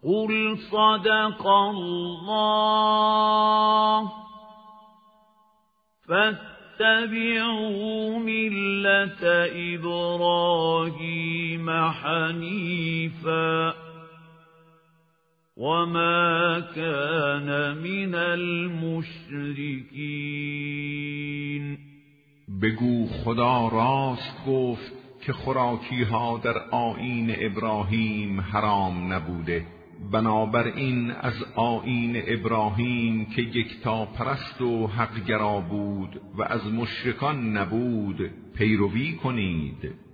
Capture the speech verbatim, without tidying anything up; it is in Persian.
قل صدق الله فاتبعوا ملة إبراهيم حنيفا وما كان من المشرکین. بگو خدا راست گفت که خوراکی ها در آیین ابراهیم حرام نبوده، بنابراین از آیین ابراهیم که یکتا پرست و حق گرا بود و از مشرکان نبود پیروی کنید.